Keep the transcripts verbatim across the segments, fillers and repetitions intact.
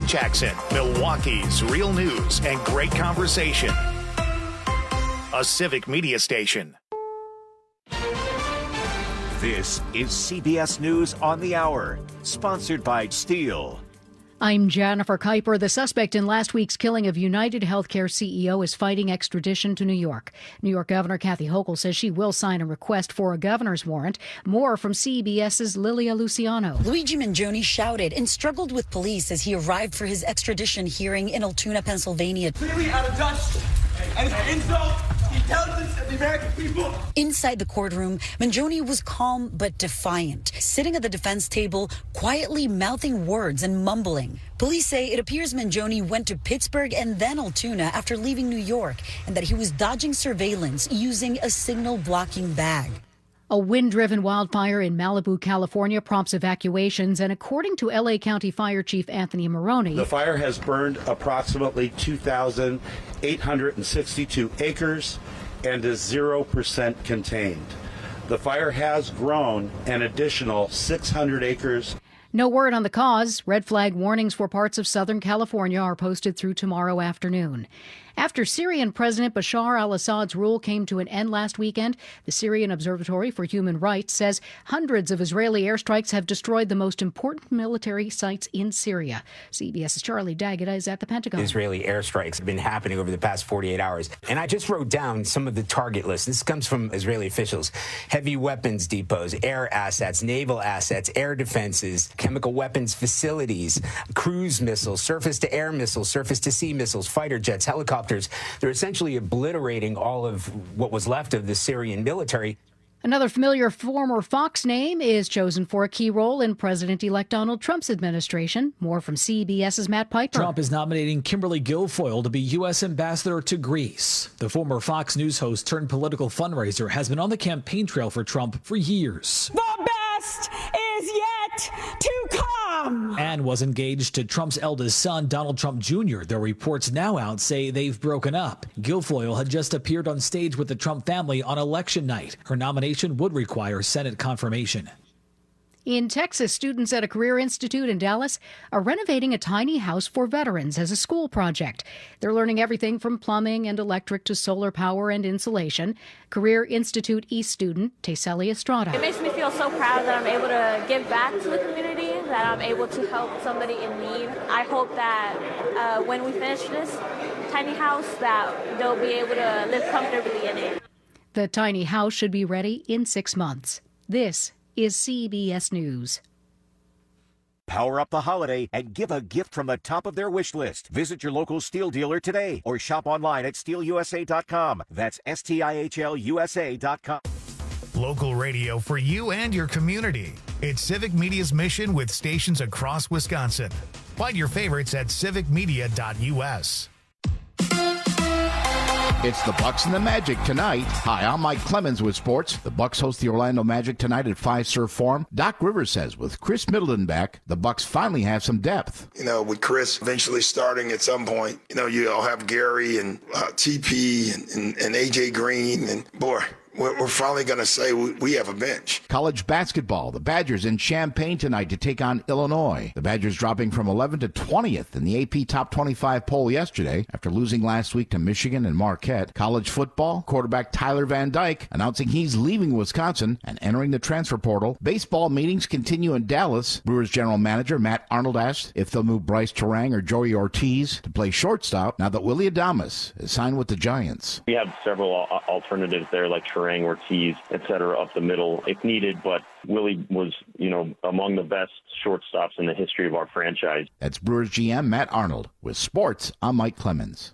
Jackson, Milwaukee's real news and great conversation. A Civic Media station. This is C B S News on the Hour, sponsored by Steel. I'm Jennifer Kuiper. The suspect in last week's killing of United Healthcare C E O is fighting extradition to New York. New York Governor Kathy Hochul says she will sign a request for a governor's warrant. More from CBS's Lilia Luciano. Luigi Mangione shouted and struggled with police as he arrived for his extradition hearing in Altoona, Pennsylvania. Clearly out of touch and insult the intelligence of the American people. Inside the courtroom, Mangione was calm but defiant, sitting at the defense table, quietly mouthing words and mumbling. Police say it appears Mangione went to Pittsburgh and then Altoona after leaving New York, and that he was dodging surveillance using a signal-blocking bag. A wind-driven wildfire in Malibu, California prompts evacuations, and according to L A County Fire Chief Anthony Maroney, the fire has burned approximately two thousand eight hundred sixty-two acres and is zero percent contained. The fire has grown an additional six hundred acres. No word on the cause. Red flag warnings for parts of Southern California are posted through tomorrow afternoon. After Syrian President Bashar al-Assad's rule came to an end last weekend, the Syrian Observatory for Human Rights says hundreds of Israeli airstrikes have destroyed the most important military sites in Syria. CBS's Charlie Daggett is at the Pentagon. Israeli airstrikes have been happening over the past forty-eight hours. And I just wrote down some of the target lists. This comes from Israeli officials. Heavy weapons depots, air assets, naval assets, air defenses, chemical weapons facilities, cruise missiles, surface-to-air missiles, surface-to-sea missiles, fighter jets, helicopters. They're essentially obliterating all of what was left of the Syrian military. Another familiar former Fox name is chosen for a key role in President-elect Donald Trump's administration. More from CBS's Matt Piper. Trump is nominating Kimberly Guilfoyle to be U S ambassador to Greece. The former Fox News host turned political fundraiser has been on the campaign trail for Trump for years. The best is yet to come. And was engaged to Trump's eldest son, Donald Trump Junior Their reports now out say they've broken up. Guilfoyle had just appeared on stage with the Trump family on election night. Her nomination would require Senate confirmation. In Texas, students at a career institute in Dallas are renovating a tiny house for veterans as a school project. They're learning everything from plumbing and electric to solar power and insulation. Career Institute East student Tayselia Estrada. It makes me feel so proud that I'm able to give back to the community, that I'm able to help somebody in need. I hope that uh, when we finish this tiny house, that they'll be able to live comfortably in it. The tiny house should be ready in six months. This is C B S News. Power up the holiday and give a gift from the top of their wish list. Visit your local Steel dealer today or shop online at steel u s a dot com. That's S T I H L U S A dot com. Local radio for you and your community. It's Civic Media's mission with stations across Wisconsin. Find your favorites at civic media dot u s. It's the Bucks and the Magic tonight. Hi, I'm Mike Clemens with sports. The Bucks host the Orlando Magic tonight at Fiserv Forum. Doc Rivers says with Chris Middleton back, the Bucks finally have some depth. You know, with Chris eventually starting at some point, you know, you'll have Gary and uh, T P and, and, and A J Green, and boy, we're finally going to say we have a bench. College basketball. The Badgers in Champaign tonight to take on Illinois. The Badgers dropping from eleventh to twentieth in the A P Top twenty-five poll yesterday after losing last week to Michigan and Marquette. College football. Quarterback Tyler Van Dyke announcing he's leaving Wisconsin and entering the transfer portal. Baseball meetings continue in Dallas. Brewers general manager Matt Arnold asked if they'll move Bryce Terang or Joey Ortiz to play shortstop now that Willy Adames is signed with the Giants. We have several alternatives there like Terang, Ortiz, et cetera, up the middle if needed, but Willie was, you know, among the best shortstops in the history of our franchise. That's Brewers G M Matt Arnold. With sports, I'm Mike Clemens.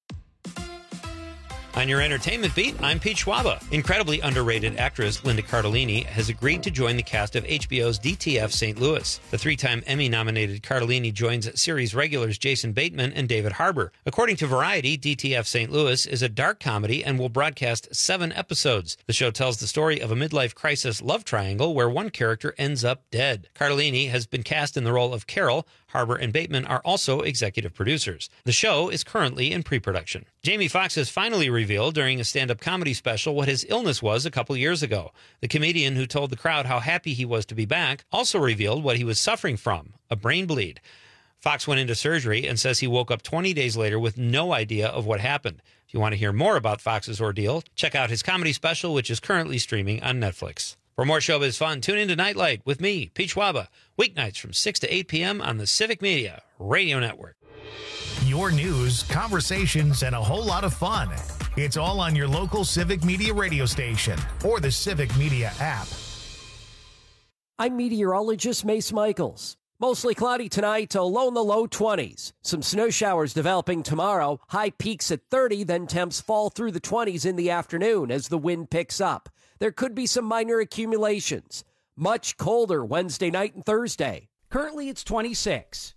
On your entertainment beat, I'm Pete Schwaba. Incredibly underrated actress Linda Cardellini has agreed to join the cast of H B O's D T F Saint Louis. The three-time Emmy-nominated Cardellini joins series regulars Jason Bateman and David Harbour. According to Variety, D T F Saint Louis is a dark comedy and will broadcast seven episodes. The show tells the story of a midlife crisis love triangle where one character ends up dead. Cardellini has been cast in the role of Carol. Harbour and Bateman are also executive producers. The show is currently in pre-production. Jamie Foxx has finally revealed during a stand-up comedy special what his illness was a couple years ago. The comedian who told the crowd how happy he was to be back also revealed what he was suffering from, a brain bleed. Fox went into surgery and says he woke up twenty days later with no idea of what happened. If you want to hear more about Fox's ordeal, check out his comedy special, which is currently streaming on Netflix. For more showbiz fun, tune into Nightlight with me, Pete Schwaba, weeknights from six to eight p.m. on the Civic Media Radio Network. Your news, conversations, and a whole lot of fun. It's all on your local Civic Media radio station or the Civic Media app. I'm meteorologist Mace Michaels. Mostly cloudy tonight, a low in the low twenties. Some snow showers developing tomorrow. High peaks at thirty, then temps fall through the twenties in the afternoon as the wind picks up. There could be some minor accumulations. Much colder Wednesday night and Thursday. Currently, it's twenty-six.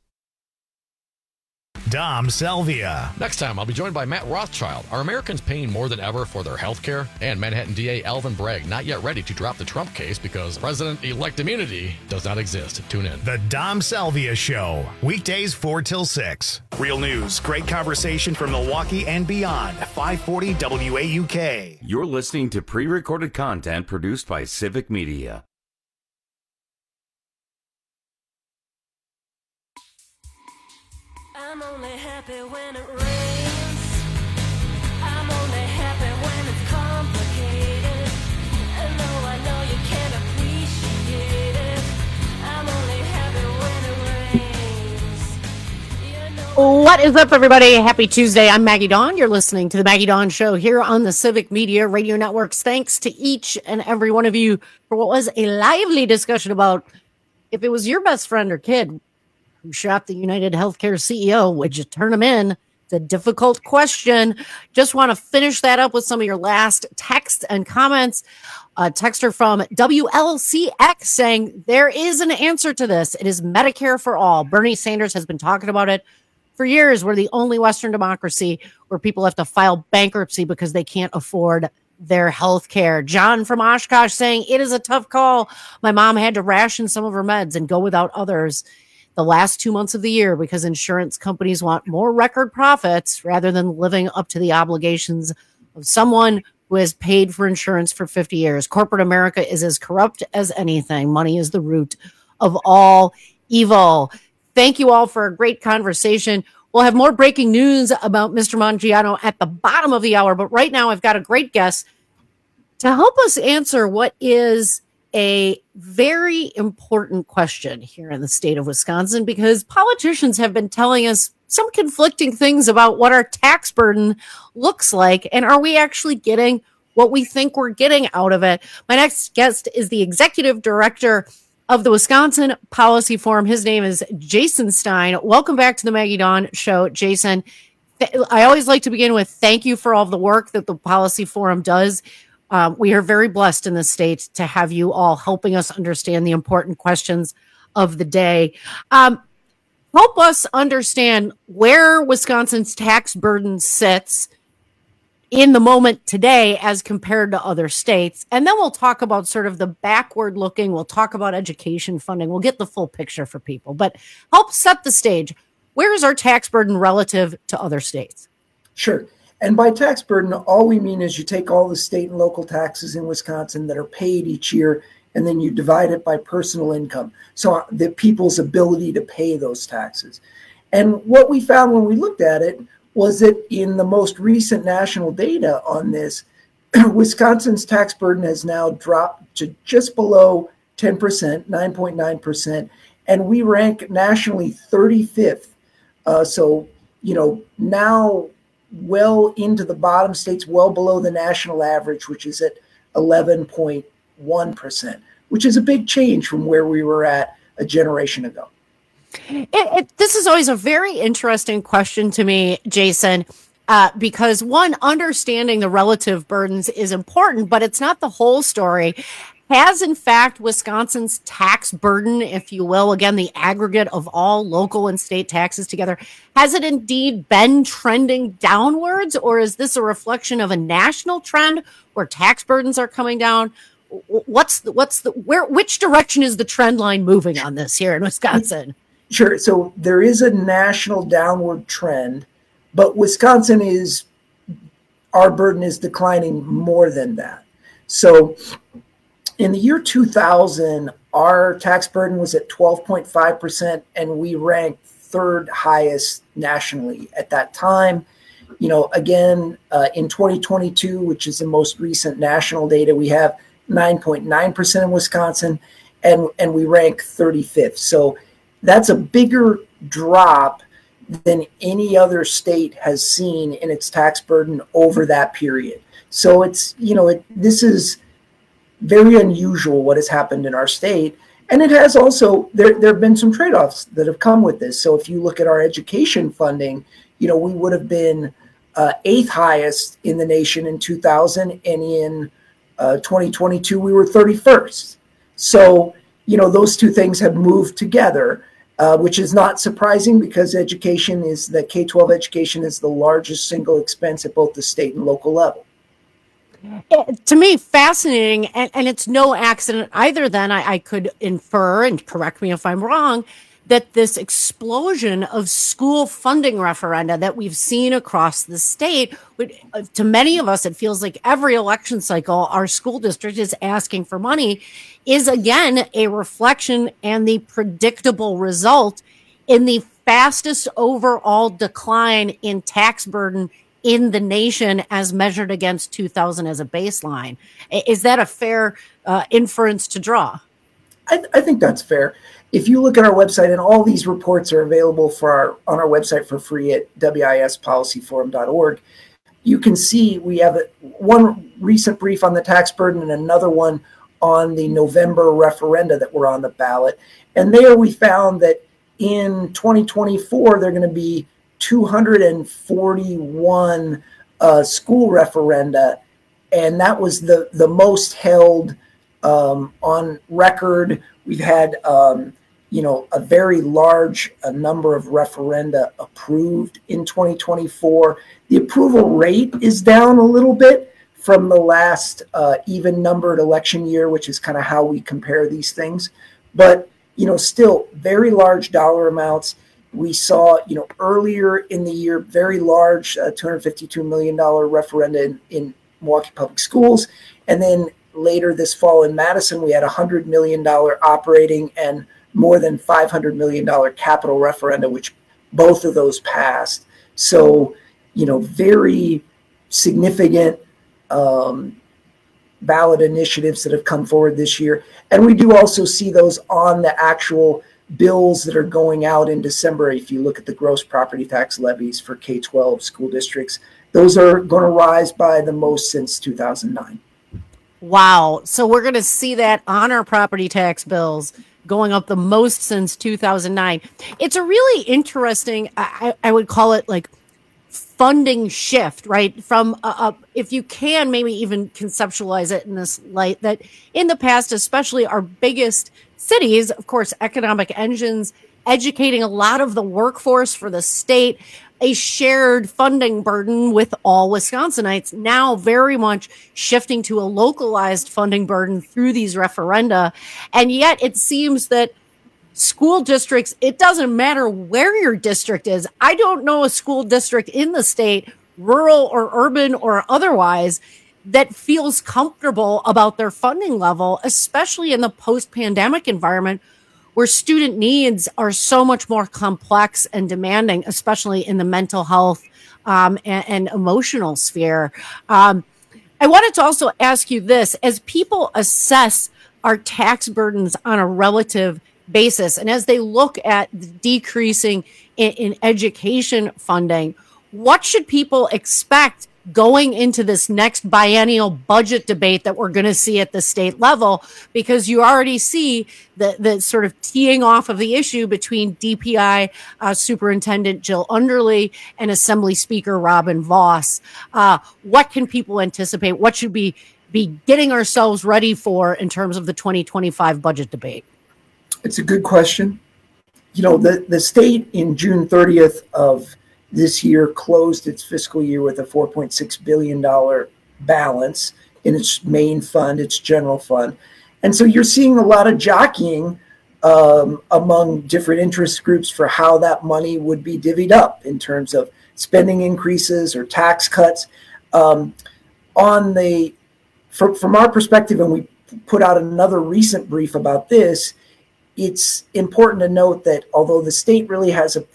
Dom Salvia. Next time, I'll be joined by Matt Rothschild. Are Americans paying more than ever for their health care? And Manhattan D A Alvin Bragg not yet ready to drop the Trump case because President-elect immunity does not exist. Tune in. The Dom Salvia Show. Weekdays four till six. Real news, great conversation from Milwaukee and beyond. five forty W A U K. You're listening to pre-recorded content produced by Civic Media. I'm only happy when it rains. I'm only happy when it's complicated. And though I know you can't appreciate it, I'm only happy when it rains. You know What is up, everybody? Happy Tuesday. I'm Maggie Dawn. You're listening to the Maggie Dawn Show here on the Civic Media Radio Networks. Thanks to each and every one of you for what was a lively discussion about if it was your best friend or kid who shot the United Healthcare C E O, would you turn him in? It's a difficult question. Just want to finish that up with some of your last texts and comments. A texter from W L C X saying there is an answer to this. It is Medicare for all. Bernie Sanders has been talking about it for years. We're the only Western democracy where people have to file bankruptcy because they can't afford their health care. John from Oshkosh saying it is a tough call. My mom had to ration some of her meds and go without others the last two months of the year because insurance companies want more record profits rather than living up to the obligations of someone who has paid for insurance for fifty years. Corporate America is as corrupt as anything. Money is the root of all evil. Thank you all for a great conversation. We'll have more breaking news about Mister Mangiano at the bottom of the hour, but right now I've got a great guest to help us answer what is a very important question here in the state of Wisconsin, because politicians have been telling us some conflicting things about what our tax burden looks like. And are we actually getting what we think we're getting out of it? My next guest is the executive director of the Wisconsin Policy Forum. His name is Jason Stein. Welcome back to the Maggie Dawn Show, Jason. I always like to begin with thank you for all the work that the Policy Forum does. Um, we are very blessed in this state to have you all helping us understand the important questions of the day. Um, help us understand where Wisconsin's tax burden sits in the moment today as compared to other states. And then we'll talk about sort of the backward looking. We'll talk about education funding. We'll get the full picture for people, but help set the stage. Where is our tax burden relative to other states? Sure. And by tax burden, all we mean is you take all the state and local taxes in Wisconsin that are paid each year, and then you divide it by personal income. So the people's ability to pay those taxes. And what we found when we looked at it was that in the most recent national data on this, Wisconsin's tax burden has now dropped to just below ten percent, nine point nine percent, and we rank nationally thirty-fifth. Uh, so, you know, now well into the bottom states, well below the national average, which is at eleven point one percent, which is a big change from where we were at a generation ago. It, it, this is always a very interesting question to me, Jason, uh, because one, understanding the relative burdens is important, but it's not the whole story. Has, in fact, Wisconsin's tax burden, if you will, again, the aggregate of all local and state taxes together, has it indeed been trending downwards, or is this a reflection of a national trend where tax burdens are coming down? What's the, what's the, where, which direction is the trend line moving on this here in Wisconsin? Sure. So there is a national downward trend, but Wisconsin is, our burden is declining more than that. So in the year two thousand, our tax burden was at twelve point five percent, and we ranked third highest nationally at that time. You know, again, uh, in twenty twenty-two, which is the most recent national data, we have nine point nine percent in Wisconsin, and, and we rank thirty-fifth. So that's a bigger drop than any other state has seen in its tax burden over that period. So it's, you know, it, this is very unusual what has happened in our state. And it has also, there, there have been some trade-offs that have come with this. So if you look at our education funding, you know, we would have been uh, eighth highest in the nation in two thousand, and in uh, twenty twenty-two, we were thirty-first. So, you know, those two things have moved together, uh, which is not surprising because education is, the K twelve education is the largest single expense at both the state and local level. It, to me, fascinating, and, and it's no accident either. Then I, I could infer, and correct me if I'm wrong, that this explosion of school funding referenda that we've seen across the state, to many of us, it feels like every election cycle, our school district is asking for money, is again a reflection and the predictable result in the fastest overall decline in tax burden in the nation as measured against two thousand as a baseline. Is that a fair uh, inference to draw? I, th- I think that's fair. If you look at our website, and all these reports are available for our, on our website for free at W I S policy forum dot org, you can see we have a, one recent brief on the tax burden and another one on the November referenda that were on the ballot. And there we found that in twenty twenty-four, they're going to be two hundred forty-one uh, school referenda, and that was the, the most held um, on record. We've had, um, you know, a very large a number of referenda approved in twenty twenty-four. The approval rate is down a little bit from the last uh, even numbered election year, which is kind of how we compare these things. But, you know, still very large dollar amounts. We saw, you know, earlier in the year, very large uh, two hundred fifty-two million dollars referenda in, in Milwaukee Public Schools. And then later this fall in Madison, we had a one hundred million dollars operating and more than five hundred million dollars capital referenda, which both of those passed. So, you know, very significant um, ballot initiatives that have come forward this year. And we do also see those on the actual bills that are going out in December. If you look at the gross property tax levies for K twelve school districts, those are going to rise by the most since two thousand nine. Wow. So we're going to see that on our property tax bills going up the most since two thousand nine. It's a really interesting, I, I would call it like funding shift, right? From, uh, uh, if you can maybe even conceptualize it in this light, that in the past, especially our biggest cities, of course, economic engines, educating a lot of the workforce for the state, a shared funding burden with all Wisconsinites, now very much shifting to a localized funding burden through these referenda. And yet it seems that school districts, it doesn't matter where your district is. I don't know a school district in the state, rural or urban or otherwise, that feels comfortable about their funding level, especially in the post-pandemic environment where student needs are so much more complex and demanding, especially in the mental health um, and, and emotional sphere. Um, I wanted to also ask you this, as people assess our tax burdens on a relative basis, and as they look at the decreasing in, in education funding, what should people expect going into this next biennial budget debate that we're going to see at the state level? Because you already see the, the sort of teeing off of the issue between D P I uh, Superintendent Jill Underly and Assembly Speaker Robin Voss. Uh, what can people anticipate? What should we be getting ourselves ready for in terms of the twenty twenty-five budget debate? It's a good question. You know, the, the state in June thirtieth of this year closed its fiscal year with a four point six billion dollars balance in its main fund, its general fund. And so you're seeing a lot of jockeying um, among different interest groups for how that money would be divvied up in terms of spending increases or tax cuts. Um, on the, from, from our perspective, and we put out another recent brief about this, it's important to note that although the state really has a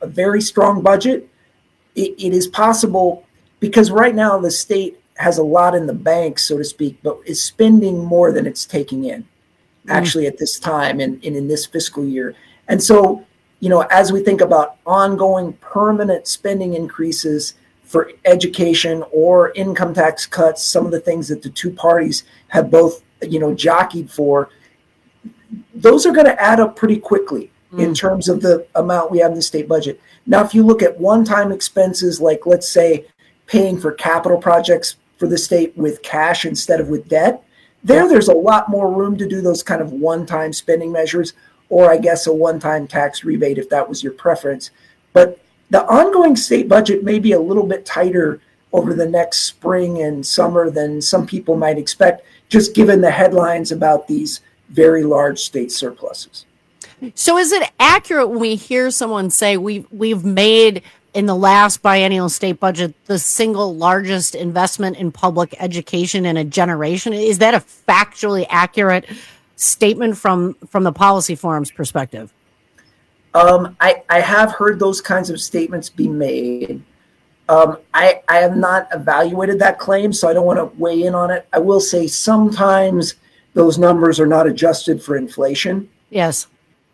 a very strong budget, it, it is possible, because right now the state has a lot in the bank, so to speak, but is spending more than it's taking in, mm. actually at this time and, and in this fiscal year. And so, you know, as we think about ongoing permanent spending increases for education or income tax cuts, some of the things that the two parties have both, you know, jockeyed for, those are going to add up pretty quickly mm. in terms of the amount we have in the state budget. Now, if you look at one-time expenses, like let's say paying for capital projects for the state with cash instead of with debt, there, there's a lot more room to do those kind of one-time spending measures, or I guess a one-time tax rebate if that was your preference. But the ongoing state budget may be a little bit tighter over the next spring and summer than some people might expect, just given the headlines about these very large state surpluses. So is it accurate when we hear someone say we've, we've made in the last biennial state budget the single largest investment in public education in a generation? Is that a factually accurate statement from, from the Policy Forum's perspective? Um, I, I have heard those kinds of statements be made. Um, I, I have not evaluated that claim, so I don't want to weigh in on it. I will say sometimes those numbers are not adjusted for inflation. Yes.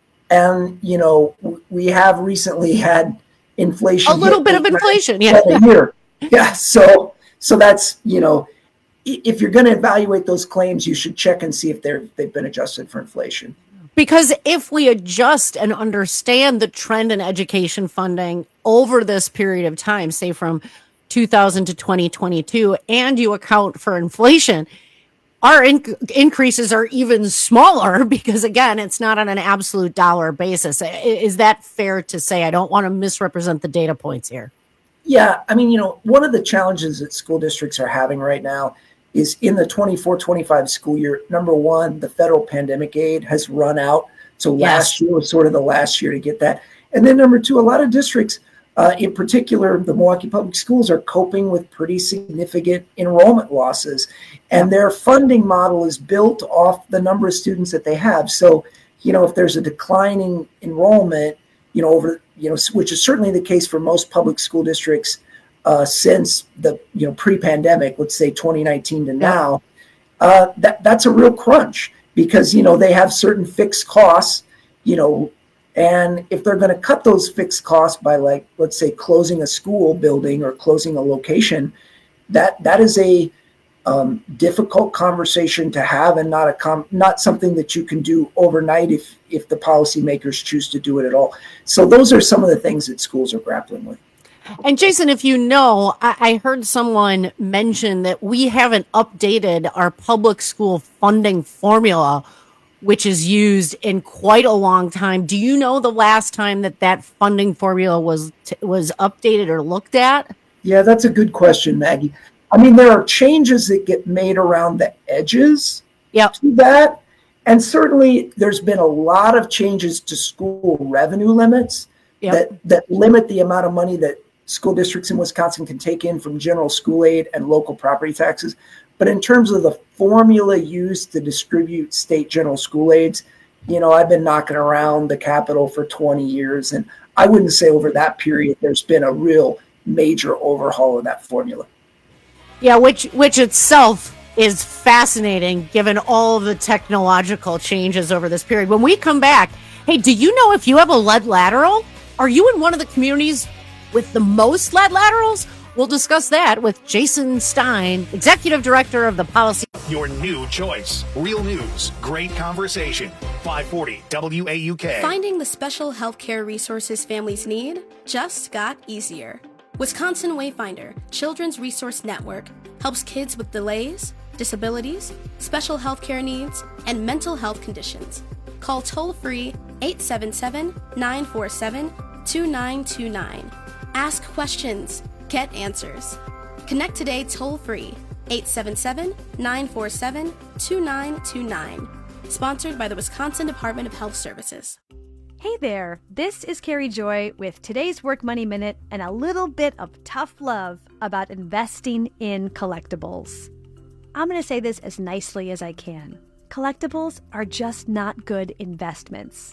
And, you know, we have recently had inflation. A little bit of inflation, yeah. Here. Yeah. So, so that's, you know, if you're going to evaluate those claims, you should check and see if they're, they've been adjusted for inflation. Because if we adjust and understand the trend in education funding over this period of time, say from two thousand to twenty twenty-two, and you account for inflation, our in- increases are even smaller because, again, it's not on an absolute dollar basis. Is that fair to say? I don't want to misrepresent the data points here. Yeah. I mean, you know, one of the challenges that school districts are having right now is in the twenty-four twenty-five school year, number one, the federal pandemic aid has run out. So yes. Last year was sort of the last year to get that. And then number two, a lot of districts, uh, in particular, the Milwaukee Public Schools, are coping with pretty significant enrollment losses. And their funding model is built off the number of students that they have. So, you know, if there's a declining enrollment, you know, over, you know, which is certainly the case for most public school districts, Uh, since the you know pre-pandemic, let's say twenty nineteen to now, uh, that that's a real crunch because you know they have certain fixed costs, you know, and if they're going to cut those fixed costs by, like, let's say closing a school building or closing a location, that that is a um, difficult conversation to have and not a com- not something that you can do overnight if if the policymakers choose to do it at all. So those are some of the things that schools are grappling with. And Jason, if you know, I, I heard someone mention that we haven't updated our public school funding formula, which is used in quite a long time. Do you know the last time that that funding formula was t- was updated or looked at? Yeah, that's a good question, Maggie. I mean, there are changes that get made around the edges yep. to that. And certainly there's been a lot of changes to school revenue limits yep. that, that limit the amount of money that school districts in Wisconsin can take in from general school aid and local property taxes. But in terms of the formula used to distribute state general school aids, you know, I've been knocking around the Capitol for twenty years, and I wouldn't say over that period there's been a real major overhaul of that formula. Yeah, which which itself is fascinating given all of the technological changes over this period. When we come back, hey, do you know if you have a lead lateral? Are you in one of the communities with the most lead laterals? We'll discuss that with Jason Stein, Executive Director of the Policy. Your new choice. Real news. Great conversation. five forty W A U K. Finding the special healthcare resources families need just got easier. Wisconsin Wayfinder, Children's Resource Network, helps kids with delays, disabilities, special healthcare needs, and mental health conditions. Call toll-free eight seven seven, nine four seven, two nine two nine. Ask questions. Get answers. Connect today toll-free eight seven seven, nine four seven, two nine two nine. Sponsored by the Wisconsin Department of Health Services. Hey there, this is Carrie Joy with today's Work Money Minute and a little bit of tough love about investing in collectibles. I'm going to say this as nicely as I can. Collectibles are just not good investments.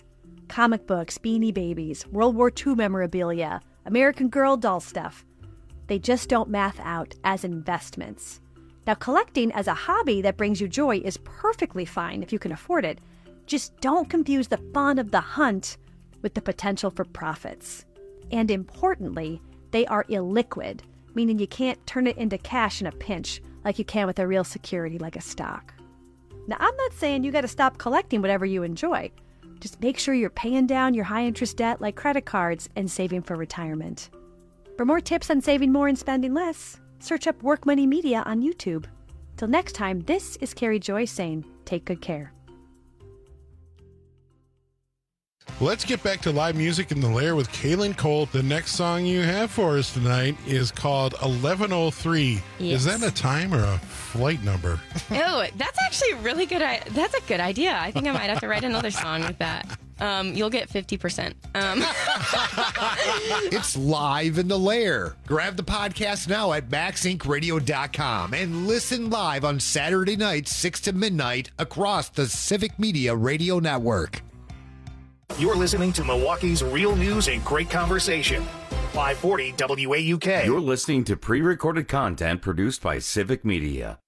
comic books, Beanie Babies, World War Two memorabilia, American Girl doll stuff. They just don't math out as investments. Now, collecting as a hobby that brings you joy is perfectly fine if you can afford it. Just don't confuse the fun of the hunt with the potential for profits. And importantly, they are illiquid, meaning you can't turn it into cash in a pinch like you can with a real security like a stock. Now, I'm not saying you got to stop collecting whatever you enjoy. Just make sure you're paying down your high-interest debt like credit cards and saving for retirement. For more tips on saving more and spending less, search up Work Money Media on YouTube. Till next time, this is Carrie Joy saying, take good care. Let's get back to live music in the Lair with Kaylin Cole. The next song you have for us tonight is called eleven oh three. Yes. Is that a time or a flight number? Oh, that's actually a really good. I- that's a good idea. I think I might have to write another song with that. Um, you'll get fifty percent. Um. It's live in the Lair. Grab the podcast now at max inc radio dot com and listen live on Saturday nights, six to midnight, across the Civic Media Radio Network. You're listening to Milwaukee's real news and great conversation. five forty W A U K. You're listening to pre-recorded content produced by Civic Media.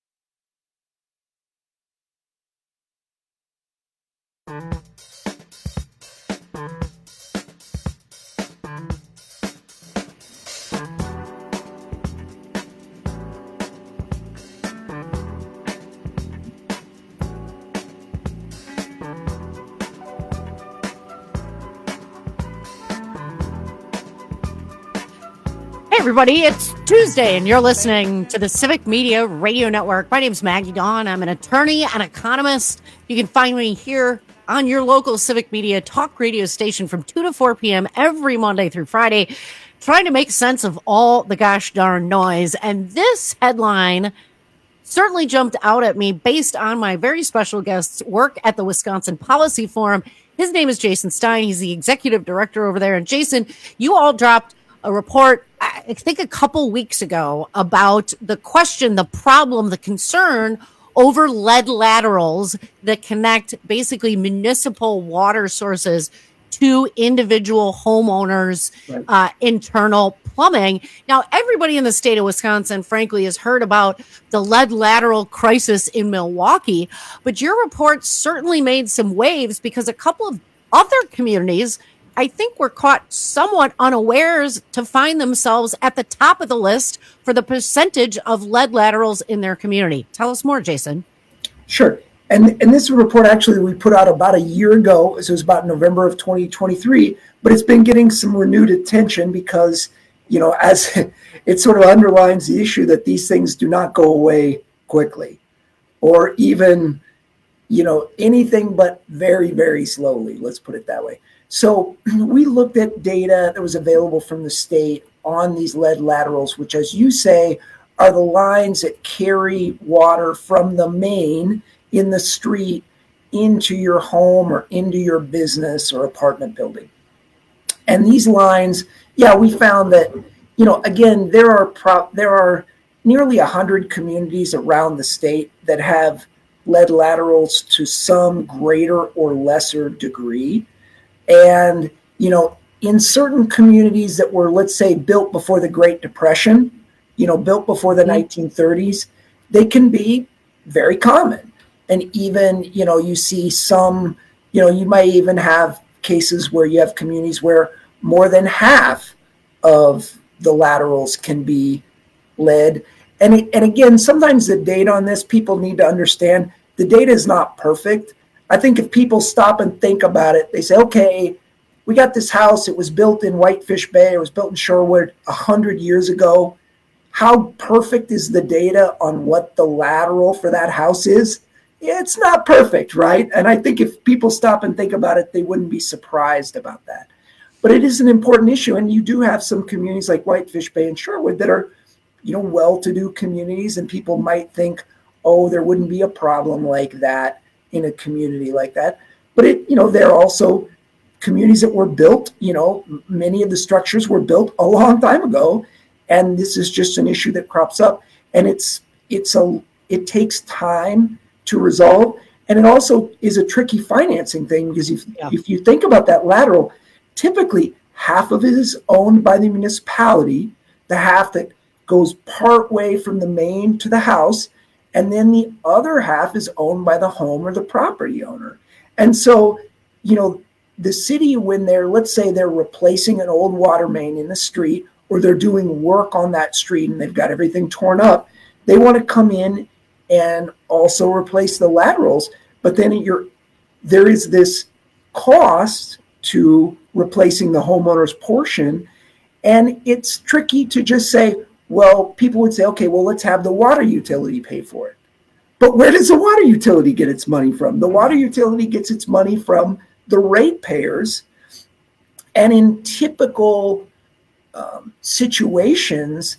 Hey everybody, it's Tuesday and you're listening to the Civic Media Radio Network. My name is Maggie Dawn. I'm an attorney and economist. You can find me here on your local Civic Media talk radio station from two to four p.m. every Monday through Friday, trying to make sense of all the gosh darn noise. And this headline certainly jumped out at me based on my very special guest's work at the Wisconsin Policy Forum. His name is Jason Stein. He's the executive director over there. And Jason, you all dropped a report, I think a couple weeks ago, about the question, the problem, the concern over lead laterals that connect basically municipal water sources to individual homeowners' right. uh, internal plumbing. Now, everybody in the state of Wisconsin, frankly, has heard about the lead lateral crisis in Milwaukee, but your report certainly made some waves because a couple of other communities, I think, were caught somewhat unawares to find themselves at the top of the list for the percentage of lead laterals in their community. Tell us more, Jason. Sure. And and this report actually we put out about a year ago. So it was about November of twenty twenty-three, but it's been getting some renewed attention because, you know, as it sort of underlines the issue that these things do not go away quickly or even, you know, anything but very, very slowly. Let's put it that way. So we looked at data that was available from the state on these lead laterals, which, as you say, are the lines that carry water from the main in the street into your home or into your business or apartment building. And these lines, yeah, we found that, you know, again, there are pro- there are nearly one hundred communities around the state that have lead laterals to some greater or lesser degree. And, you know, in certain communities that were, let's say, built before the Great Depression, you know, built before the mm-hmm. nineteen thirties, they can be very common. And even, you know, you see some, you know, you might even have cases where you have communities where more than half of the laterals can be lead. And, it, and again, sometimes the data on this, people need to understand the data is not perfect. I think if people stop and think about it, they say, okay, we got this house. It was built in Whitefish Bay. It was built in Shorewood one hundred years ago. How perfect is the data on what the lateral for that house is? Yeah, it's not perfect, right? And I think if people stop and think about it, they wouldn't be surprised about that. But it is an important issue. And you do have some communities like Whitefish Bay and Shorewood that are, you know, well-to-do communities. And people might think, oh, there wouldn't be a problem like that in a community like that. But it, you know, there are also communities that were built, you know, many of the structures were built a long time ago. And this is just an issue that crops up. And it's, it's a, it takes time to resolve. And it also is a tricky financing thing because if, yeah. if you think about that lateral, typically half of it is owned by the municipality, the half that goes part way from the main to the house, and then the other half is owned by the home or the property owner. And so, you know, the city, when they're, let's say they're replacing an old water main in the street, or they're doing work on that street and they've got everything torn up, they want to come in and also replace the laterals. But then you're, there is this cost to replacing the homeowner's portion. And it's tricky to just say, well, people would say, okay, well, let's have the water utility pay for it. But where does the water utility get its money from? The water utility gets its money from the ratepayers. And in typical um, situations,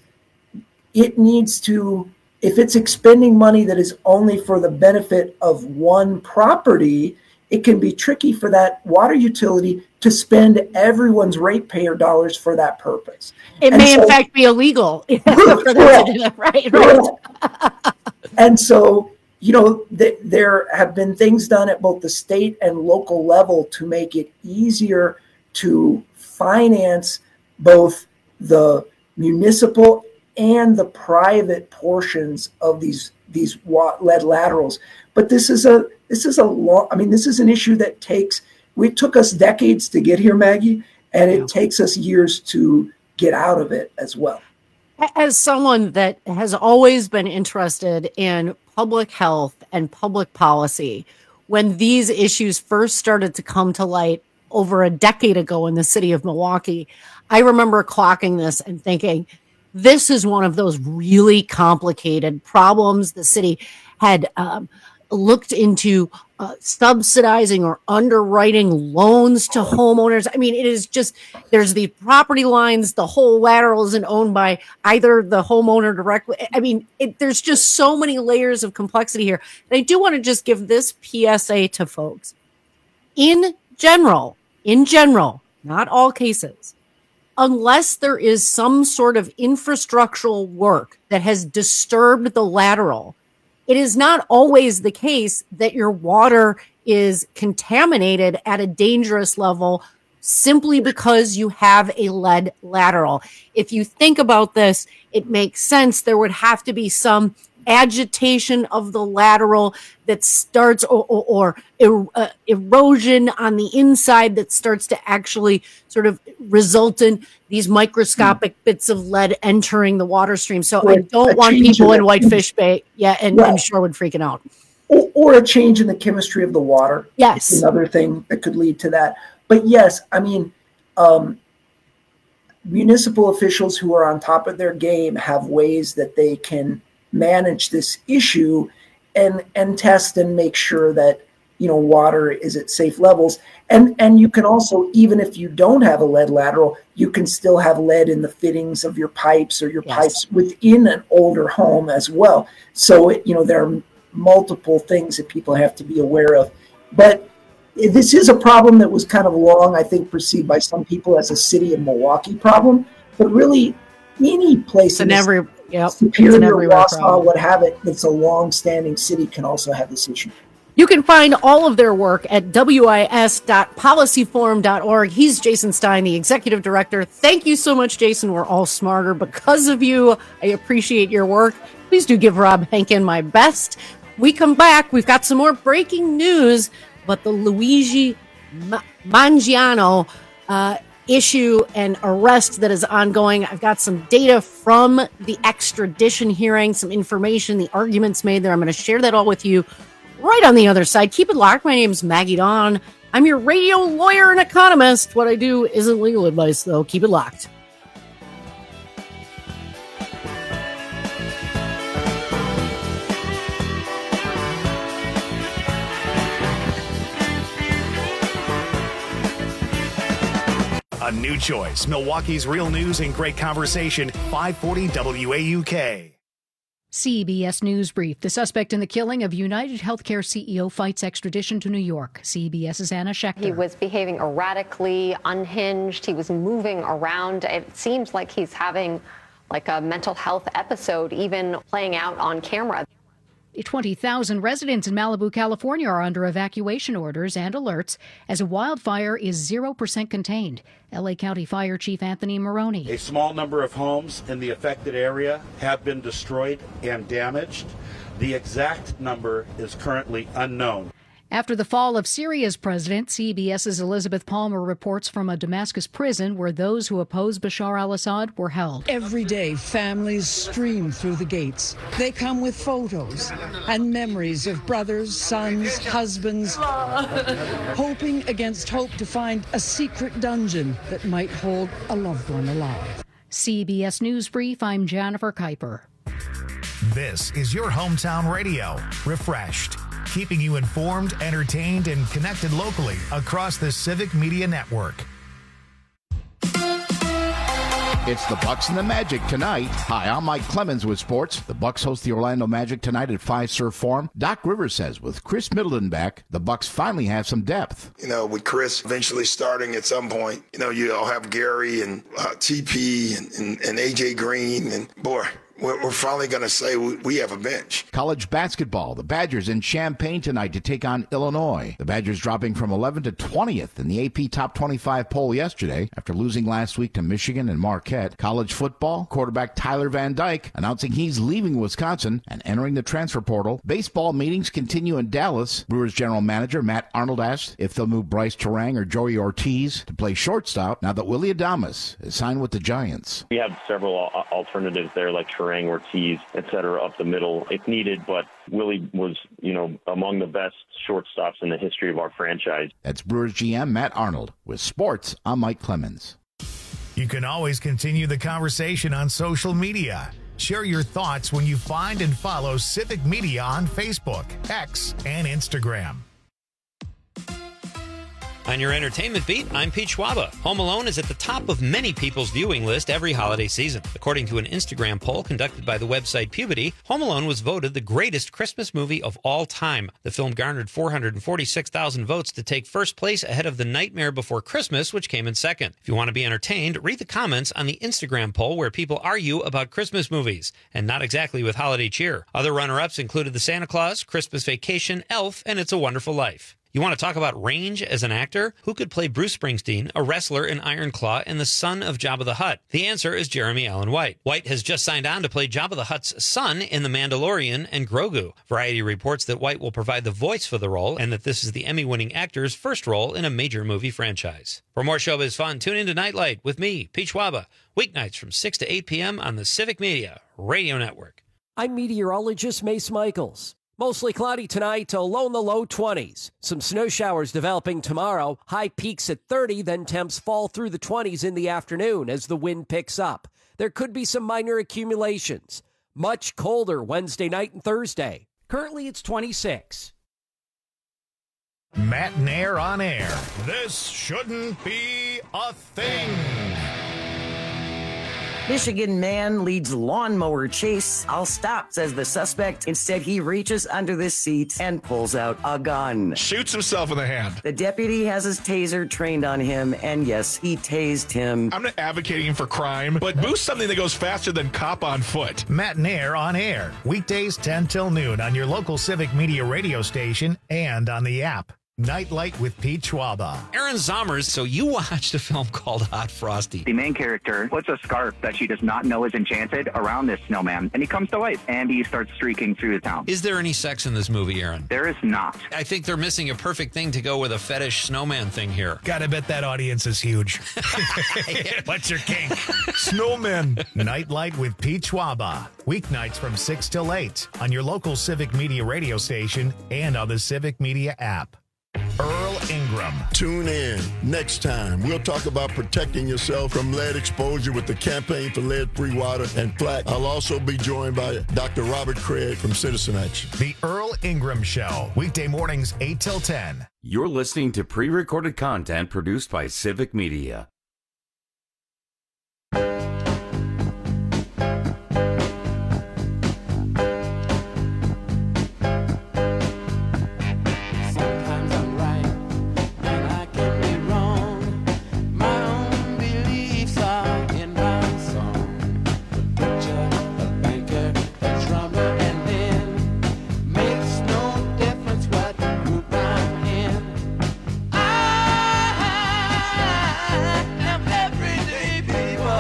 it needs to, if it's expending money that is only for the benefit of one property, it can be tricky for that water utility to spend everyone's ratepayer dollars for that purpose. It and may, so, in fact, be illegal. For them to do that. Right, right. And so, you know, th- there have been things done at both the state and local level to make it easier to finance both the municipal and the private portions of these these lead laterals. But this is a this is a long. I mean, this is an issue that takes. It took us decades to get here, Maggie, and it yeah. takes us years to get out of it as well. As someone that has always been interested in public health and public policy, when these issues first started to come to light over a decade ago in the city of Milwaukee, I remember clocking this and thinking, this is one of those really complicated problems. The city had um, looked into uh, subsidizing or underwriting loans to homeowners. I mean, it is just, there's the property lines, the whole lateral isn't owned by either the homeowner directly. I mean, it, there's just so many layers of complexity here. And I do want to just give this P S A to folks. In general, in general, not all cases, unless there is some sort of infrastructural work that has disturbed the lateral, it is not always the case that your water is contaminated at a dangerous level simply because you have a lead lateral. If you think about this, it makes sense. There would have to be some agitation of the lateral that starts or, or, or er, uh, erosion on the inside that starts to actually sort of result in these microscopic mm. bits of lead entering the water stream. So right. I don't want people in Whitefish Bay yeah, and, right. and Shorewood freaking out. Or, or a change in the chemistry of the water. Yes. It's another thing that could lead to that. But yes, I mean, um, municipal officials who are on top of their game have ways that they can manage this issue and and test and make sure that, you know, water is at safe levels. And and you can also, even if you don't have a lead lateral, you can still have lead in the fittings of your pipes or your yes. pipes within an older home as well. So, it, you know, there are multiple things that people have to be aware of. But this is a problem that was kind of long, I think, perceived by some people as a city of Milwaukee problem. But really, any place in every Yep. Superior, Wausau, what have it, that's a long-standing city can also have this issue. You can find all of their work at W I S dot policy forum dot org. He's Jason Stein, the executive director. Thank you so much, Jason. We're all smarter because of you. I appreciate your work. Please do give Rob Henkin my best. We come back. We've got some more breaking news, but the Luigi Mangiano uh, issue and arrest that is ongoing. I've got some data from the extradition hearing, some information, the arguments made there. I'm going to share that all with you right on the other side. Keep it locked. My name is Maggie Dawn. I'm your radio lawyer and economist. What I do isn't legal advice, though. Keep it locked. A new choice. Milwaukee's real news and great conversation. five forty W A U K. C B S News Brief. The suspect in the killing of United Healthcare C E O fights extradition to New York. CBS's Anna Schechter. He was behaving erratically, unhinged. He was moving around. It seems like he's having like a mental health episode, even playing out on camera. twenty thousand residents in Malibu, California are under evacuation orders and alerts as a wildfire is zero percent contained. L A County Fire Chief Anthony Maroney. A small number of homes in the affected area have been destroyed and damaged. The exact number is currently unknown. After the fall of Syria's president, CBS's Elizabeth Palmer reports from a Damascus prison where those who oppose Bashar al-Assad were held. Every day, families stream through the gates. They come with photos and memories of brothers, sons, husbands, hoping against hope to find a secret dungeon that might hold a loved one alive. C B S News Brief, I'm Jennifer Kuiper. This is your hometown radio, Refreshed, keeping you informed, entertained, and connected locally across the Civic Media Network. It's the Bucks and the Magic tonight. Hi, I'm Mike Clemens with sports. The Bucks host the Orlando Magic tonight at Fiserv Forum. Doc Rivers says with Chris Middleton back, the Bucks finally have some depth. You know, with Chris eventually starting at some point, you know, you'll have Gary and uh, T P and, and, and A J Green, and boy, we're, we're finally going to say we, we have a bench. College basketball. The Badgers in Champaign tonight to take on Illinois. The Badgers dropping from eleventh to twentieth in the A P Top twenty-five poll yesterday after losing last week to Michigan and Marquette. College football. Quarterback Tyler Van Dyke announcing he's leaving Wisconsin and entering the transfer portal. Baseball meetings continue in Dallas. Brewers general manager Matt Arnold asked if they'll move Bryce Terang or Joey Ortiz to play shortstop now that Willie Adames is signed with the Giants. We have several alternatives there, like Terang, Ortiz, et cetera, up the middle if needed, but Willie was, you know, among the best shortstops in the history of our franchise. That's Brewers G M Matt Arnold. With sports, I'm Mike Clemens. You can always continue the conversation on social media. Share your thoughts when you find and follow Civic Media on Facebook, X, and Instagram. On your entertainment beat, I'm Pete Schwaba. Home Alone is at the top of many people's viewing list every holiday season. According to an Instagram poll conducted by the website Puberty, Home Alone was voted the greatest Christmas movie of all time. The film garnered four hundred forty-six thousand votes to take first place ahead of The Nightmare Before Christmas, which came in second. If you want to be entertained, read the comments on the Instagram poll where people argue about Christmas movies, and not exactly with holiday cheer. Other runner-ups included The Santa Claus, Christmas Vacation, Elf, and It's a Wonderful Life. You want to talk about range as an actor? Who could play Bruce Springsteen, a wrestler in Iron Claw, and the son of Jabba the Hutt? The answer is Jeremy Allen White. White has just signed on to play Jabba the Hutt's son in The Mandalorian and Grogu. Variety reports that White will provide the voice for the role and that this is the Emmy-winning actor's first role in a major movie franchise. For more showbiz fun, tune in to Nightlight with me, Pete Schwaba, weeknights from six to eight p.m. on the Civic Media Radio Network. I'm meteorologist Mace Michaels. Mostly cloudy tonight, a low in the low twenties. Some snow showers developing tomorrow. High peaks at thirty, then temps fall through the twenties in the afternoon as the wind picks up. There could be some minor accumulations. Much colder Wednesday night and Thursday. Currently, it's twenty-six. Matt Nair on air. This shouldn't be a thing. Michigan man leads lawnmower chase. I'll stop, says the suspect. Instead, he reaches under the seat and pulls out a gun. Shoots himself in the hand. The deputy has his taser trained on him, and yes, he tased him. I'm not advocating for crime, but boost something that goes faster than cop on foot. Matt Nair on air. Weekdays ten till noon on your local Civic Media radio station and on the app. Nightlight with Pete Schwaba. Aaron Zommers, so you watched a film called Hot Frosty. The main character puts a scarf that she does not know is enchanted around this snowman, and he comes to life, and he starts streaking through the town. Is there any sex in this movie, Aaron? There is not. I think they're missing a perfect thing to go with a fetish snowman thing here. Gotta bet that audience is huge. What's your kink? Snowmen. Nightlight with Pete Schwaba. Weeknights from six till eight on your local Civic Media radio station and on the Civic Media app. Earl Ingram. Tune in next time. We'll talk about protecting yourself from lead exposure with the Campaign for Lead-Free Water and Plaque. I'll also be joined by Doctor Robert Craig from Citizen Action. The Earl Ingram Show. Weekday mornings eight till ten. You're listening to pre-recorded content produced by Civic Media.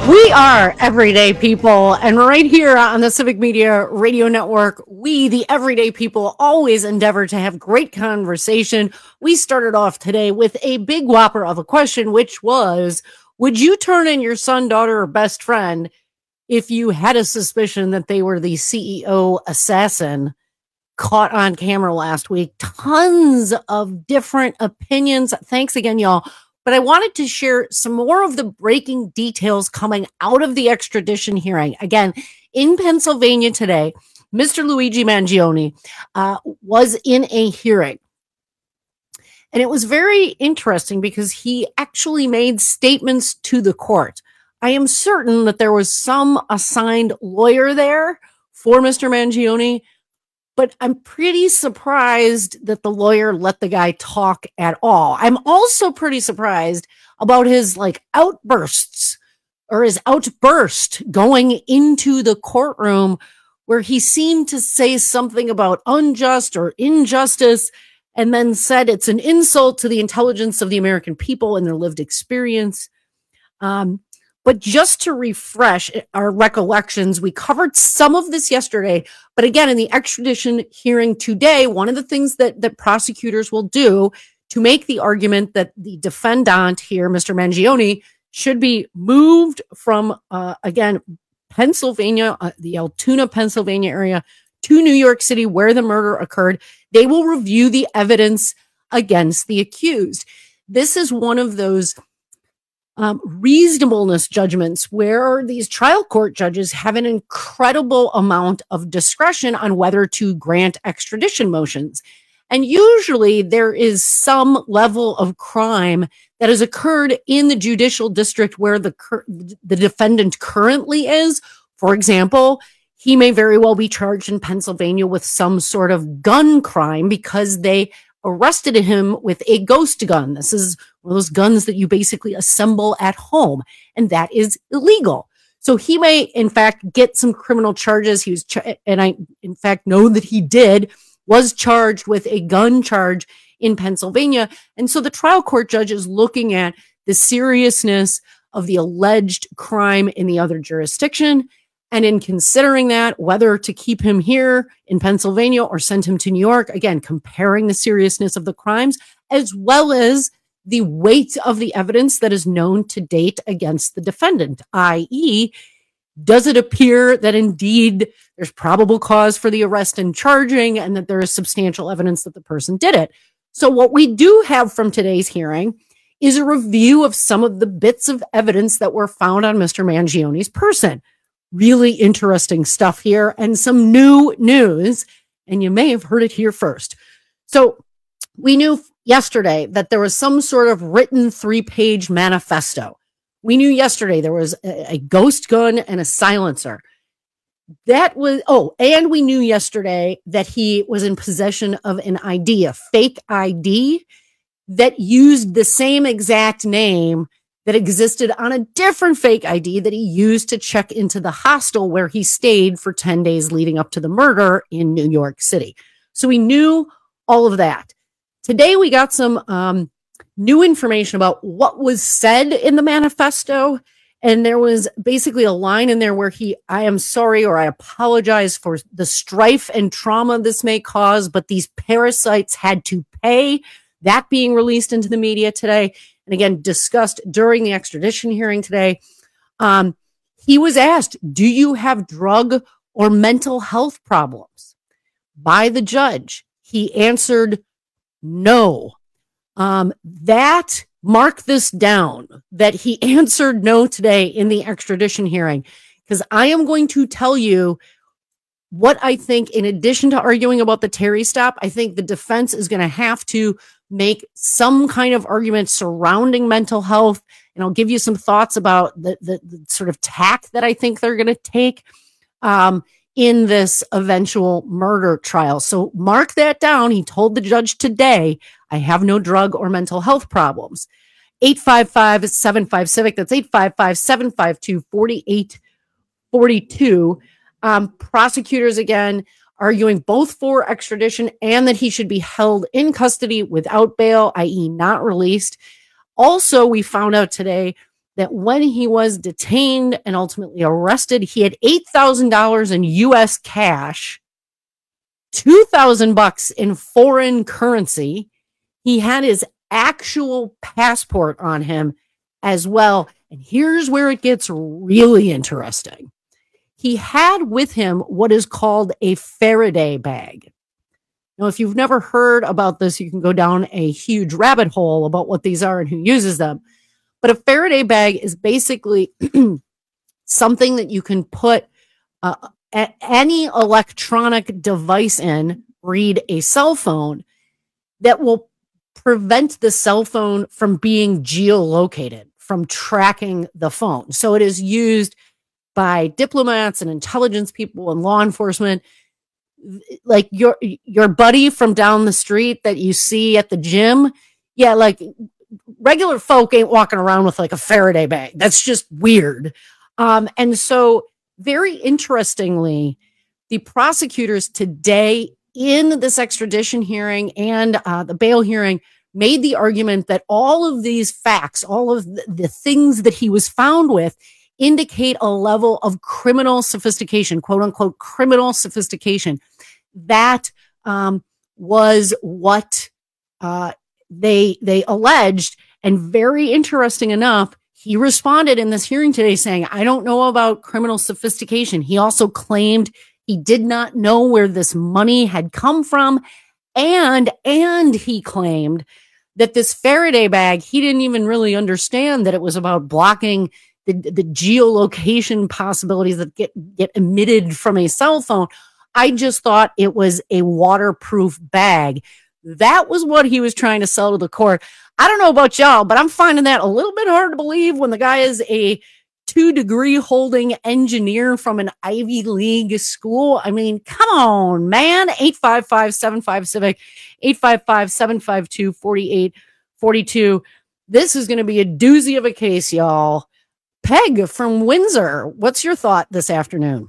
We are everyday people, and right here on the Civic Media Radio Network, we, the everyday people, always endeavor to have great conversation. We started off today with a big whopper of a question, which was, would you turn in your son, daughter, or best friend if you had a suspicion that they were the C E O assassin caught on camera last week? Tons of different opinions. Thanks again, y'all. But I wanted to share some more of the breaking details coming out of the extradition hearing. Again, in Pennsylvania today, Mister Luigi Mangione uh, was in a hearing. And it was very interesting because he actually made statements to the court. I am certain that there was some assigned lawyer there for Mister Mangione, but I'm pretty surprised that the lawyer let the guy talk at all. I'm also pretty surprised about his like outbursts or his outburst going into the courtroom where he seemed to say something about unjust or injustice and then said it's an insult to the intelligence of the American people and their lived experience. Um, But just to refresh our recollections, we covered some of this yesterday. But again, in the extradition hearing today, one of the things that, that prosecutors will do to make the argument that the defendant here, Mister Mangione, should be moved from, uh, again, Pennsylvania, uh, the Altoona, Pennsylvania area to New York City where the murder occurred. They will review the evidence against the accused. This is one of those Um, reasonableness judgments where these trial court judges have an incredible amount of discretion on whether to grant extradition motions. And usually there is some level of crime that has occurred in the judicial district where the, the defendant currently is. For example, he may very well be charged in Pennsylvania with some sort of gun crime because they arrested him with a ghost gun. This is one of those guns that you basically assemble at home, and that is illegal. So he may, in fact, get some criminal charges. He was, ch- and I, in fact, know that he did, was charged with a gun charge in Pennsylvania. And so the trial court judge is looking at the seriousness of the alleged crime in the other jurisdiction. And in considering that, whether to keep him here in Pennsylvania or send him to New York, again, comparing the seriousness of the crimes, as well as the weight of the evidence that is known to date against the defendant, that is, does it appear that indeed there's probable cause for the arrest and charging and that there is substantial evidence that the person did it? So what we do have from today's hearing is a review of some of the bits of evidence that were found on Mister Mangione's person. Really interesting stuff here and some new news, and you may have heard it here first. So we knew yesterday that there was some sort of written three-page manifesto. We knew yesterday there was a, a ghost gun and a silencer. That was, oh, and we knew yesterday that he was in possession of an I D, a fake I D that used the same exact name that existed on a different fake I D that he used to check into the hostel where he stayed for ten days leading up to the murder in New York City. So we knew all of that. Today we got some um, new information about what was said in the manifesto. And there was basically a line in there where he, I am sorry, or I apologize for the strife and trauma this may cause, but these parasites had to pay. That being released into the media today. And again, discussed during the extradition hearing today. Um, he was asked, do you have drug or mental health problems? By the judge. He answered no. Um, that, mark this down, that he answered no today in the extradition hearing, because I am going to tell you what I think, in addition to arguing about the Terry stop, I think the defense is going to have to make some kind of argument surrounding mental health. And I'll give you some thoughts about the, the, the sort of tack that I think they're going to take um, in this eventual murder trial. So mark that down. He told the judge today, I have no drug or mental health problems. eight five five, seven five, CIVIC. That's eight five five, seven five two, four eight four two. Um, prosecutors, again, arguing both for extradition and that he should be held in custody without bail, that is not released. Also, we found out today that when he was detained and ultimately arrested, he had eight thousand dollars in U S cash, two thousand bucks in foreign currency. He had his actual passport on him as well. And here's where it gets really interesting. He had with him what is called a Faraday bag. Now, if you've never heard about this, you can go down a huge rabbit hole about what these are and who uses them. But a Faraday bag is basically something that you can put uh, a- any electronic device in, read a cell phone, that will prevent the cell phone from being geolocated, from tracking the phone. So it is used by diplomats and intelligence people and law enforcement. Like your your buddy from down the street that you see at the gym. Yeah, like regular folk ain't walking around with like a Faraday bag. That's just weird. Um, and so very interestingly, the prosecutors today in this extradition hearing and uh, the bail hearing made the argument that all of these facts, all of the, the things that he was found with indicate a level of criminal sophistication, quote unquote, criminal sophistication. That um, was what uh, they they alleged. And very interesting enough, he responded in this hearing today saying, I don't know about criminal sophistication. He also claimed he did not know where this money had come from. And, and he claimed that this Faraday bag, he didn't even really understand that it was about blocking the, the geolocation possibilities that get, get emitted from a cell phone. I just thought it was a waterproof bag. That was what he was trying to sell to the court. I don't know about y'all, but I'm finding that a little bit hard to believe when the guy is a two degree holding engineer from an Ivy League school. I mean, come on, man. eight five five, seven five civic, eight five five, seven five two, four eight four two. This is going to be a doozy of a case, y'all. Peg from Windsor, what's your thought this afternoon?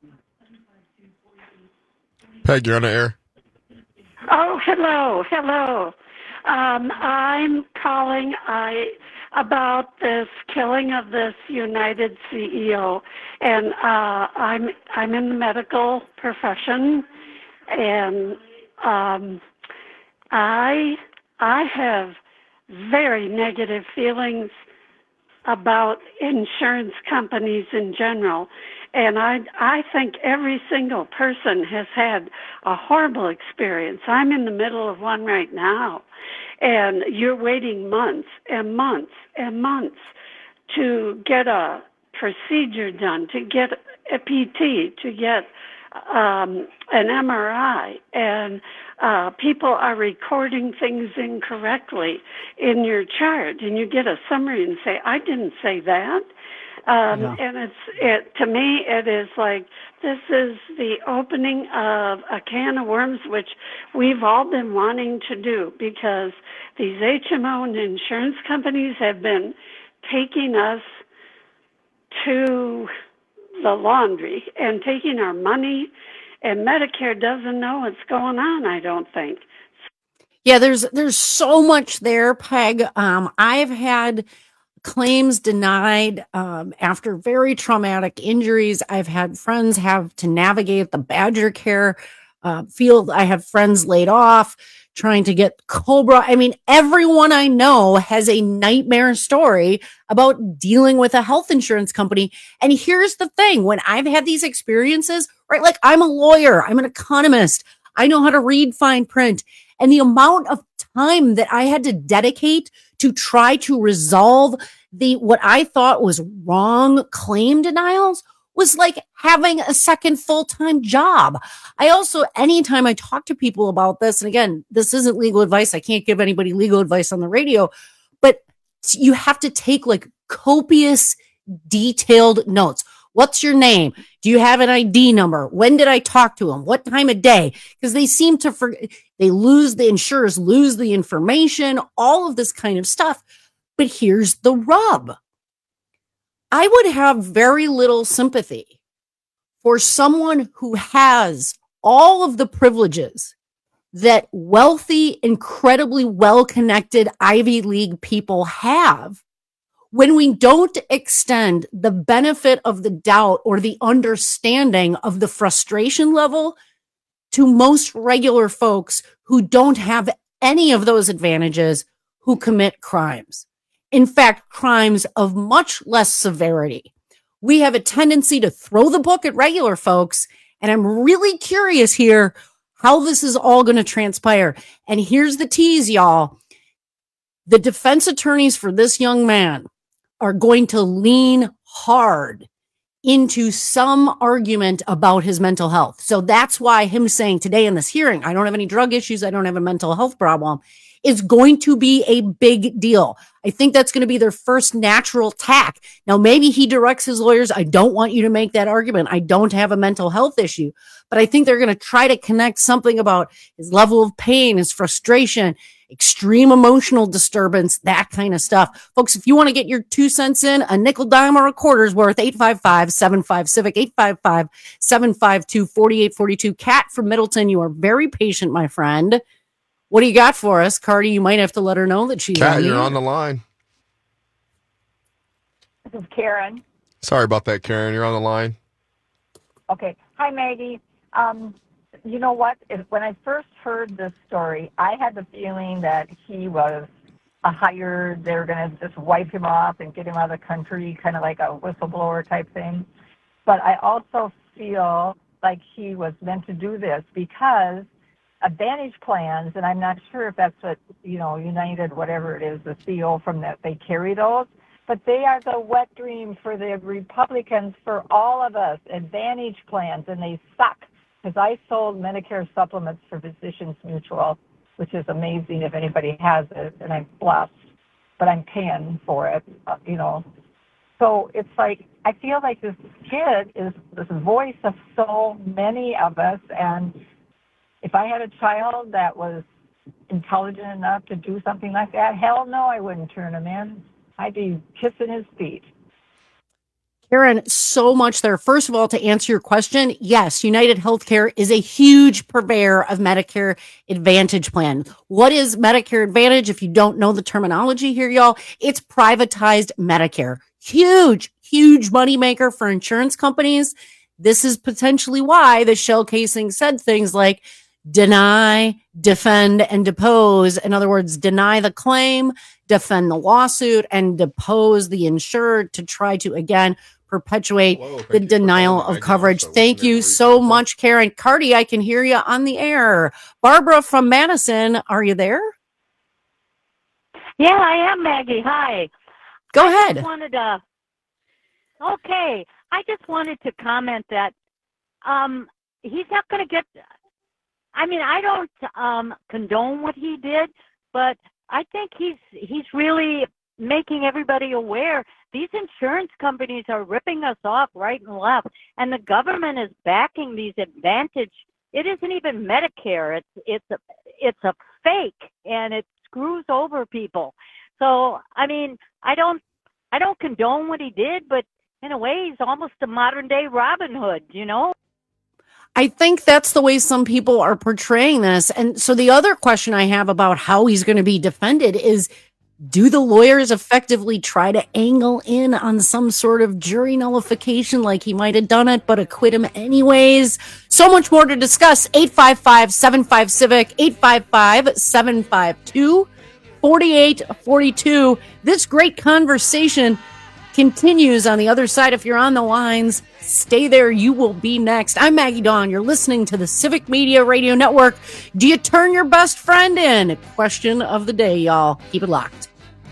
Peg, you're on the air. Oh, hello, hello. Um, I'm calling I about this killing of this United C E O, and uh, I'm I'm in the medical profession, and um, I I have very negative feelings about insurance companies in general. And I I think every single person has had a horrible experience. I'm in the middle of one right now. And you're waiting months and months and months to get a procedure done, to get a P T, to get um, an M R I. And uh, people are recording things incorrectly in your chart. And you get a summary and say, I didn't say that. Um, yeah. And it's it to me, it is like this is the opening of a can of worms, which we've all been wanting to do because these H M O and insurance companies have been taking us to the laundry and taking our money, and Medicare doesn't know what's going on, I don't think. Yeah, there's there's so much there, Peg. Um, I've had claims denied um, after very traumatic injuries. I've had friends have to navigate the Badger Care uh, field. I have friends laid off trying to get Cobra. I mean, everyone I know has a nightmare story about dealing with a health insurance company. And here's the thing, when I've had these experiences, right, like I'm a lawyer, I'm an economist, I know how to read fine print. And the amount of time that I had to dedicate to try to resolve the what I thought was wrong claim denials was like having a second full-time job. I also, anytime I talk to people about this, and again, this isn't legal advice. I can't give anybody legal advice on the radio, but you have to take like copious, detailed notes. What's your name? Do you have an I D number? When did I talk to them? What time of day? Because they seem to forget, they lose, the insurers lose the information, all of this kind of stuff. But here's the rub. I would have very little sympathy for someone who has all of the privileges that wealthy, incredibly well-connected Ivy League people have when we don't extend the benefit of the doubt or the understanding of the frustration level to most regular folks who don't have any of those advantages, who commit crimes. In fact, crimes of much less severity. We have a tendency to throw the book at regular folks, and I'm really curious here how this is all going to transpire. And here's the tease, y'all. The defense attorneys for this young man are going to lean hard into some argument about his mental health. So that's why him saying today in this hearing, I don't have any drug issues, I don't have a mental health problem, is going to be a big deal. I think that's going to be their first natural tack. Now, maybe he directs his lawyers, I don't want you to make that argument. I don't have a mental health issue. But I think they're going to try to connect something about his level of pain, his frustration, extreme emotional disturbance, that kind of stuff. Folks, if you want to get your two cents in, a nickel, dime, or a quarter's worth, eight five five, seven five, civic, eight five five, seven five two, four eight four two. Kat from Middleton, you are very patient, my friend. What do you got for us? Cardi, you might have to let her know that she's Kat, on you're you. on the line. This is Karen. Sorry about that, Karen. You're on the line. Okay. Hi, Maggie. Um, you know what? If, when I first heard this story, I had the feeling that he was a hired, they were going to just wipe him off and get him out of the country, kind of like a whistleblower type thing. But I also feel like he was meant to do this because Advantage plans, and I'm not sure if that's what, you know, United, whatever it is, the C E O from that, they carry those, but they are the wet dream for the Republicans, for all of us, Advantage plans, and they suck. Because I sold Medicare supplements for Physicians Mutual, which is amazing if anybody has it, and I'm blessed, but I'm paying for it, uh, you know. So it's like, I feel like this kid is this voice of so many of us, and if I had a child that was intelligent enough to do something like that, hell no, I wouldn't turn him in. I'd be kissing his feet. Karen, so much there. First of all, to answer your question, yes, United Healthcare is a huge purveyor of Medicare Advantage plan. What is Medicare Advantage? If you don't know the terminology here, y'all, it's privatized Medicare. Huge, huge moneymaker for insurance companies. This is potentially why the shell casing said things like deny, defend, and depose. In other words, deny the claim, defend the lawsuit, and depose the insured to try to, again, perpetuate Whoa, the denial of coverage. Thank you so much, Karen. Cardi, I can hear you on the air. Barbara from Madison, are you there? Yeah, I am, Maggie. Hi. Go I ahead. Just wanted to, okay. I just wanted to comment that um, he's not going to get, I mean, I don't um, condone what he did, but I think he's he's really making everybody aware these insurance companies are ripping us off right and left, and the government is backing these Advantage. It isn't even Medicare. It's it's a it's a fake, and it screws over people. So I mean, I don't I don't condone what he did, but in a way, he's almost a modern day Robin Hood, you know. I think that's the way some people are portraying this. And so the other question I have about how he's going to be defended is, do the lawyers effectively try to angle in on some sort of jury nullification like he might have done it, but acquit him anyways? So much more to discuss. eight five five, seven five, civic, eight five five, seven five two, four eight four two. This great conversation continues on the other side. If you're on the lines, stay there. You will be next. I'm Maggie Dawn. You're listening to the Civic Media Radio Network. Do you turn your best friend in? Question of the day, y'all. Keep it locked.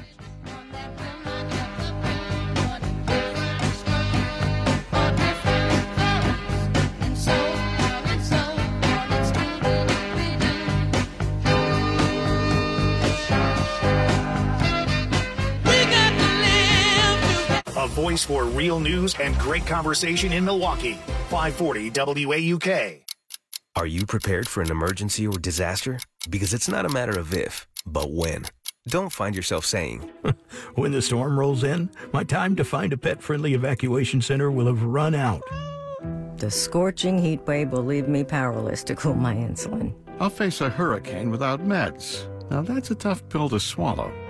A voice for real news and great conversation in Milwaukee. five forty W A U K. Are you prepared for an emergency or disaster? Because it's not a matter of if, but when. Don't find yourself saying, when the storm rolls in, my time to find a pet-friendly evacuation center will have run out. The scorching heat wave will leave me powerless to cool my insulin. I'll face a hurricane without meds. Now that's a tough pill to swallow.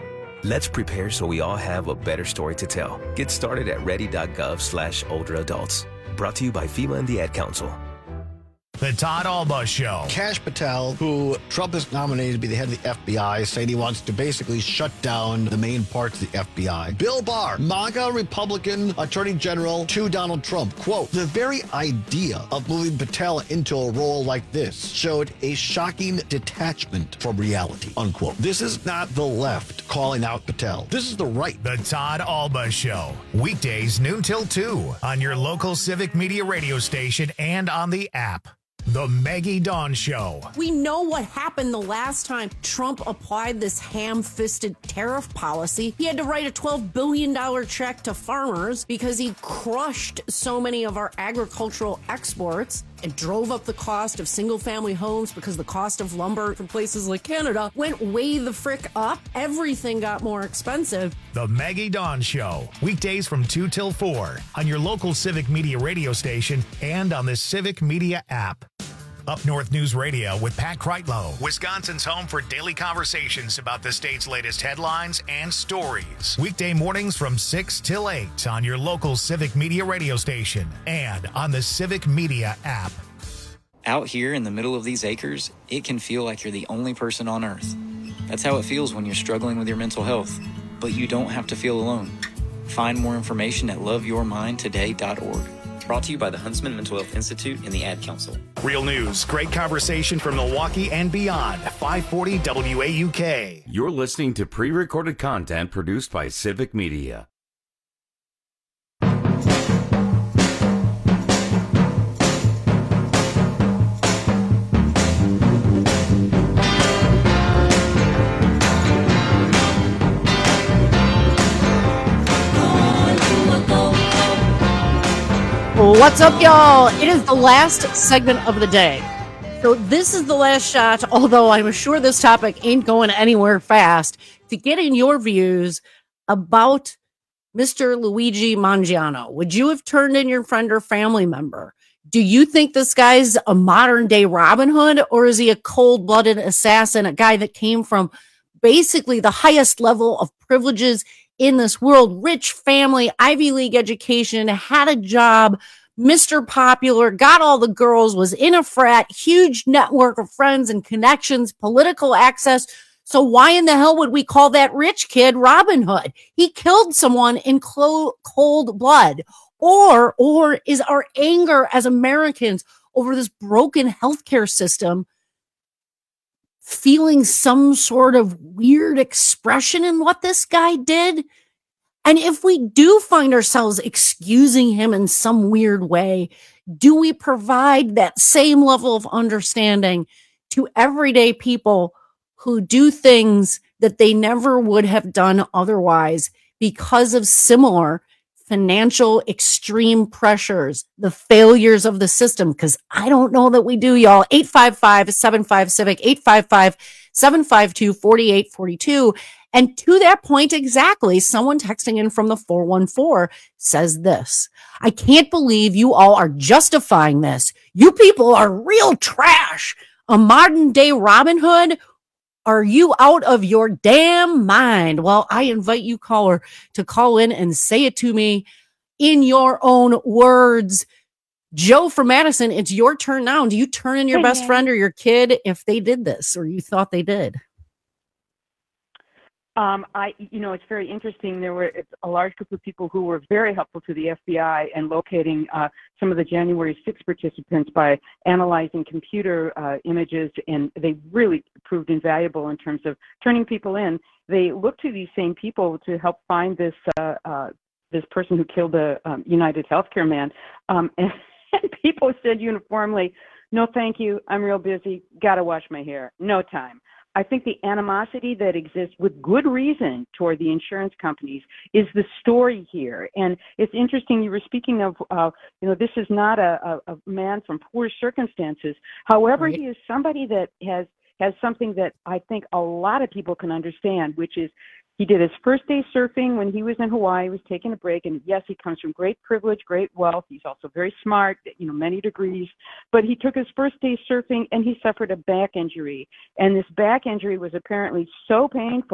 Let's prepare so we all have a better story to tell. Get started at ready.gov slash older adults. Brought to you by FEMA and the Ad Council. The Todd Alba Show. Kash Patel, who Trump has nominated to be the head of the F B I, saying he wants to basically shut down the main parts of the F B I. Bill Barr, MAGA Republican Attorney General to Donald Trump. Quote, the very idea of moving Patel into a role like this showed a shocking detachment from reality, unquote. This is not the left calling out Patel. This is the right. The Todd Alba Show. Weekdays noon till two on your local Civic Media radio station and on the app. The Maggie Dawn Show. We know what happened the last time Trump applied this ham-fisted tariff policy. He had to write a twelve billion dollars check to farmers because he crushed so many of our agricultural exports and drove up the cost of single-family homes because the cost of lumber from places like Canada went way the frick up. Everything got more expensive. The Maggie Dawn Show. Weekdays from two till four on your local Civic Media radio station and on the Civic Media app. Up North News Radio with Pat Kreitlow, Wisconsin's home for daily conversations about the state's latest headlines and stories. Weekday mornings from six till eight on your local Civic Media radio station and on the Civic Media app. Out here in the middle of these acres, it can feel like you're the only person on Earth. That's how it feels when you're struggling with your mental health. But you don't have to feel alone. Find more information at love your mind today dot org. Brought to you by the Huntsman Mental Health Institute and the Ad Council. Real news, great conversation from Milwaukee and beyond. five forty W A U K. You're listening to pre-recorded content produced by Civic Media. What's up, y'all? It is the last segment of the day. So this is the last shot, although I'm sure this topic ain't going anywhere fast, to get in your views about Mister Luigi Mangiano. Would you have turned in your friend or family member? Do you think this guy's a modern-day Robin Hood, or is he a cold-blooded assassin, a guy that came from basically the highest level of privileges in this world? Rich family, Ivy League education, had a job, Mister Popular, got all the girls, was in a frat, huge network of friends and connections, political access. So why in the hell would we call that rich kid Robin Hood? He killed someone in clo- cold blood. Or, or is our anger as Americans over this broken healthcare system feeling some sort of weird expression in what this guy did? And if we do find ourselves excusing him in some weird way, do we provide that same level of understanding to everyday people who do things that they never would have done otherwise because of similar financial extreme pressures, the failures of the system? Because I don't know that we do, y'all. eight five five, seven five, CIVIC, eight five five, seven five two, four eight four two. And to that point exactly, someone texting in from the four one four says this: I can't believe you all are justifying this. You people are real trash. A modern day Robin Hood? Are you out of your damn mind? Well, I invite you, caller, to call in and say it to me in your own words. Joe from Madison, it's your turn now. Do you turn in your best friend or your kid if they did this, or you thought they did? Um, I, you know, it's very interesting. There were a large group of people who were very helpful to the F B I in locating uh, some of the January sixth participants by analyzing computer uh, images, and they really proved invaluable in terms of turning people in. They looked to these same people to help find this uh, uh, this person who killed the um, United Healthcare man, um, and, and people said uniformly, "No, thank you. I'm real busy. Got to wash my hair. No time." I think the animosity that exists with good reason toward the insurance companies is the story here. And it's interesting, you were speaking of, uh, you know, this is not a, a, a man from poor circumstances. However, right. He is somebody that has, has something that I think a lot of people can understand, which is he did his first day surfing when he was in Hawaii. He was taking a break. And yes, he comes from great privilege, great wealth. He's also very smart, you know, many degrees. But he took his first day surfing and he suffered a back injury. And this back injury was apparently so painful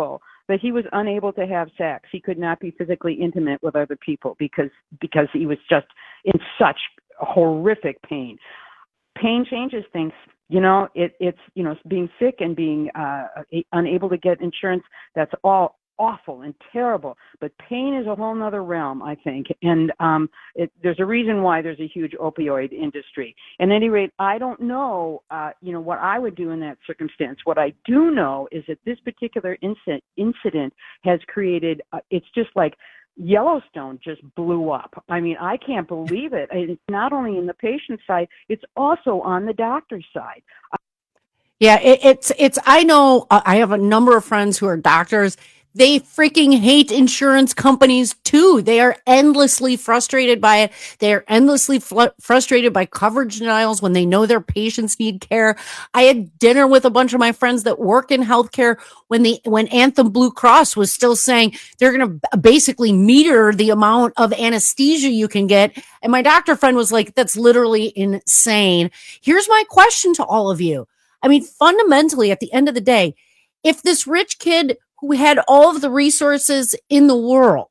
but he was unable to have sex. He could not be physically intimate with other people because because he was just in such horrific pain. Pain changes things. You know, it, it's, you know, being sick and being uh, unable to get insurance, that's all awful and terrible. But pain is a whole nother realm, I think. And um, it, there's a reason why there's a huge opioid industry. At any rate, I don't know, uh, you know, what I would do in that circumstance. What I do know is that this particular incident, incident has created, uh, it's just like, Yellowstone just blew up. I mean, I can't believe it. It's not only in the patient side, it's also on the doctor's side. Yeah, it, it's, it's, I know uh, I have a number of friends who are doctors. They freaking hate insurance companies too. They are endlessly frustrated by it. They are endlessly fl- frustrated by coverage denials when they know their patients need care. I had dinner with a bunch of my friends that work in healthcare when the, when Anthem Blue Cross was still saying they're going to basically meter the amount of anesthesia you can get. And my doctor friend was like, that's literally insane. Here's my question to all of you. I mean, fundamentally, at the end of the day, if this rich kid who had all of the resources in the world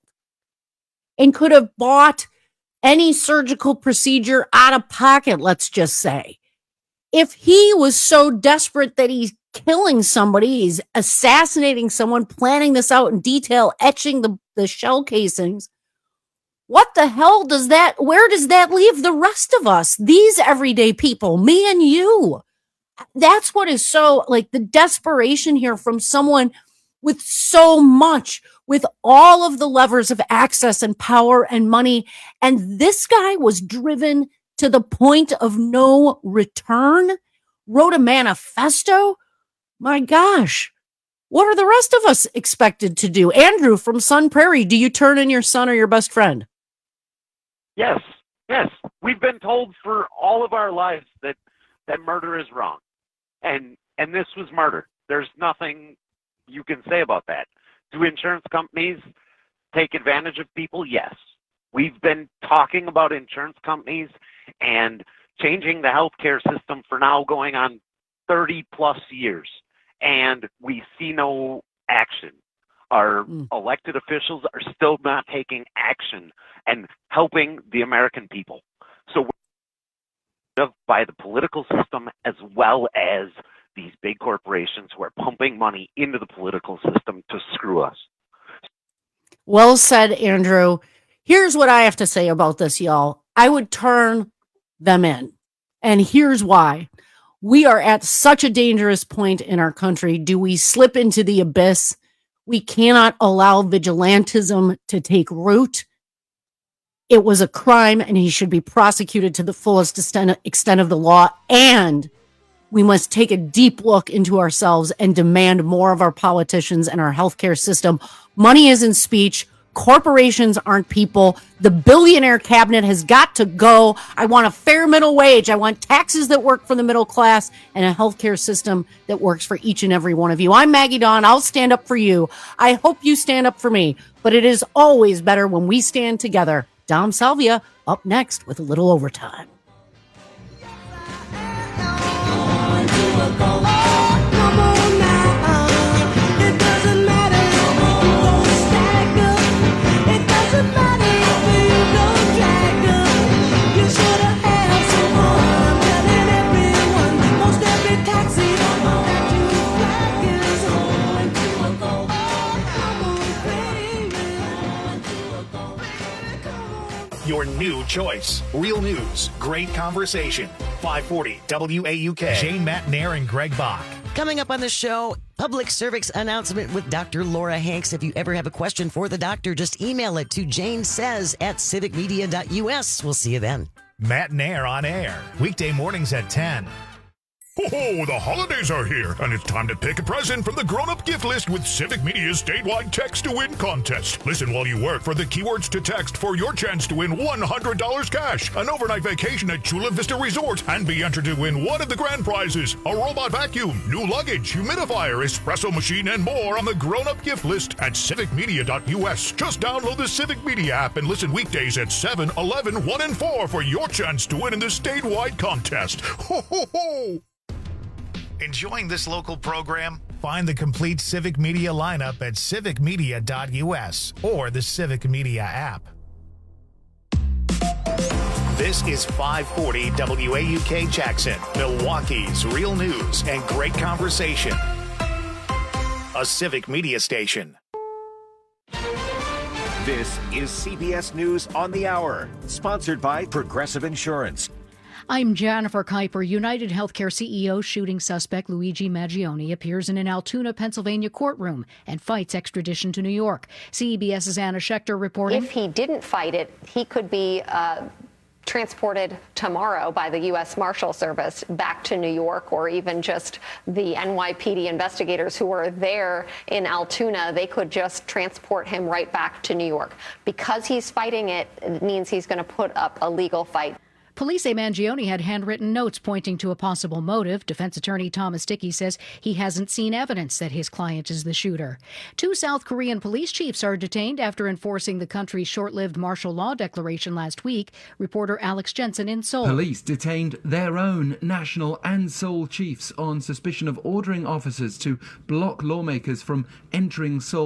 and could have bought any surgical procedure out of pocket, let's just say, if he was so desperate that he's killing somebody, he's assassinating someone, planning this out in detail, etching the, the shell casings, what the hell does that, where does that leave the rest of us? These everyday people, me and you. That's what is so, like, the desperation here from someone with so much, with all of the levers of access and power and money. And this guy was driven to the point of no return, wrote a manifesto. My gosh, what are the rest of us expected to do? Andrew from Sun Prairie, do you turn in your son or your best friend? Yes, yes. We've been told for all of our lives that, that murder is wrong. And and this was murder. There's nothing you can say about that. Do insurance companies take advantage of people? Yes. We've been talking about insurance companies and changing the healthcare system for now going on thirty plus years, and we see no action. Our mm. elected officials are still not taking action and helping the American people. So we're by the political system as well as these big corporations who are pumping money into the political system to screw us. Well said, Andrew. Here's what I have to say about this, y'all. I would turn them in. And here's why. We are at such a dangerous point in our country. Do we slip into the abyss? We cannot allow vigilantism to take root. It was a crime, and he should be prosecuted to the fullest extent, extent of the law. And we must take a deep look into ourselves and demand more of our politicians and our healthcare system. Money isn't speech. Corporations aren't people. The billionaire cabinet has got to go. I want a fair middle wage. I want taxes that work for the middle class and a healthcare system that works for each and every one of you. I'm Maggie Dawn. I'll stand up for you. I hope you stand up for me. But it is always better when we stand together. Dom Salvia up next with a little overtime. Your new choice. Real news, great conversation. five forty W A U K. Jane Matnair and Greg Bach. Coming up on the show, public service announcement with Doctor Laura Hanks. If you ever have a question for the doctor, just email it to janesays at civic media dot U S. We'll see you then. Matnair on air. Weekday mornings at ten. Oh, the holidays are here, and it's time to pick a present from the grown-up gift list with Civic Media's statewide Text to Win contest. Listen while you work for the keywords to text for your chance to win one hundred dollars cash, an overnight vacation at Chula Vista Resort, and be entered to win one of the grand prizes, a robot vacuum, new luggage, humidifier, espresso machine, and more on the grown-up gift list at civic media dot U S. Just download the Civic Media app and listen weekdays at seven, eleven, one, and four for your chance to win in the statewide contest. Ho, ho, ho! Enjoying this local program? Find the complete Civic Media lineup at civic media dot u s or the Civic Media app. This is five forty W A U K Jackson, Milwaukee's real news and great conversation. A Civic Media station. This is C B S News on the Hour, sponsored by Progressive Insurance. I'm Jennifer Kuiper. United Healthcare C E O shooting suspect Luigi Maggioni appears in an Altoona, Pennsylvania courtroom and fights extradition to New York. CBS's Anna Schechter reporting. If he didn't fight it, he could be uh, transported tomorrow by the U S Marshal Service back to New York, or even just the N Y P D investigators who were there in Altoona. They could just transport him right back to New York. Because he's fighting it, it means he's going to put up a legal fight. Police say Mangione had handwritten notes pointing to a possible motive. Defense attorney Thomas Dickey says he hasn't seen evidence that his client is the shooter. Two South Korean police chiefs are detained after enforcing the country's short-lived martial law declaration last week. Reporter Alex Jensen in Seoul. Police detained their own national and Seoul chiefs on suspicion of ordering officers to block lawmakers from entering Seoul.